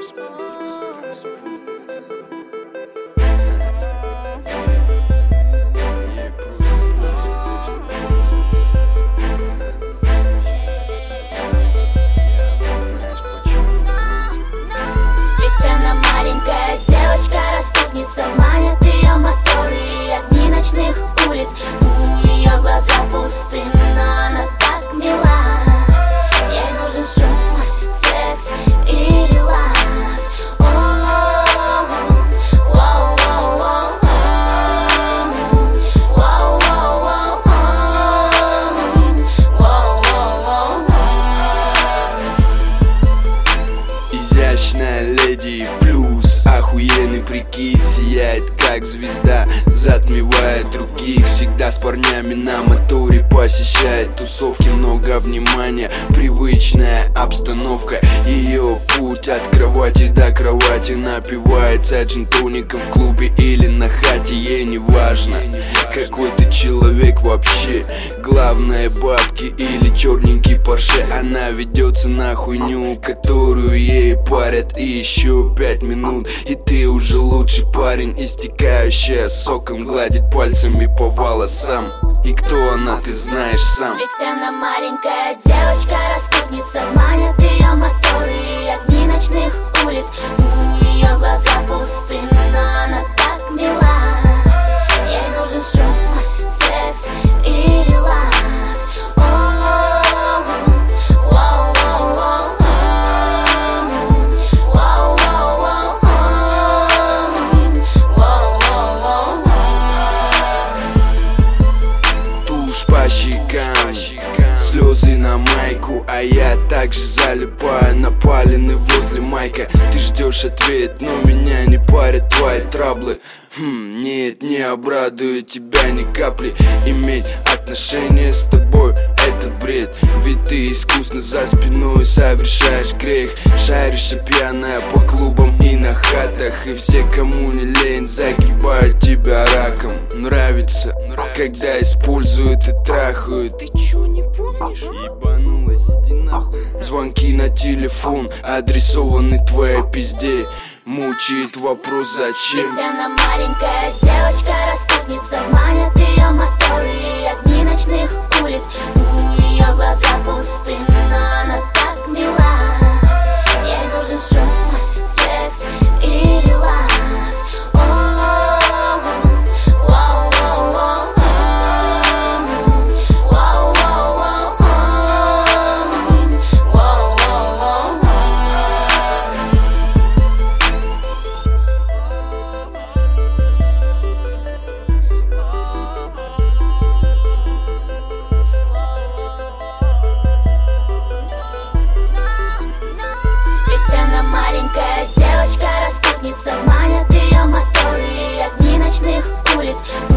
Девочка-распутница, манят ее моторы и огни ночных улиц. У нее глаза пусты, но она так мила. Ей нужен шум, секс и релакс. Изящная леди плюс охуенный прикид, сияет как звезда, затмевает других. Всегда с парнями на моторе, посещает тусовки, много внимания, привычная обстановка. Ее путь от кровати до кровати, напивается джин-тоником в клубе или на хате. Ей не важно, какой ты человек вообще, главное бабки или черненький Порше. Она ведется на хуйню, которую ей парят, и еще 5 минут, и ты уже лучший парень. Истекающая соком гладит пальцами по волосам. И кто она, ты знаешь сам. Ведь она маленькая девочка-распутница, манят ее моторы и огни ночных улиц. У нее глаза пусты, но она так мила. Ей нужен шум, секс и релакс. По щекам, слезы на майку, а я также залипаю, напаленный возле майка. Ты ждешь ответ, но меня не парят твои траблы. Нет, не обрадует тебя ни капли. Иметь отношения с тобой — это бред. Ведь ты искусно за спиной совершаешь грех. Шаришься пьяная по клубам и на хатах, и все, кому не лень, загибают тебя раком. Нравится, когда используют и трахают. Ты чё, не помнишь? Ебанулась, иди нахуй. Звонки на телефон, адресованы твоей пизде. Мучает вопрос, зачем? Ведь она маленькая девочка-распутница, манят ее моторы и огни ночных улиц. У нее глаза пусты, но она так мила. Ей нужен шум, секс и релакс. Маленькая девочка-распутница, манят ее моторы и огни ночных улиц.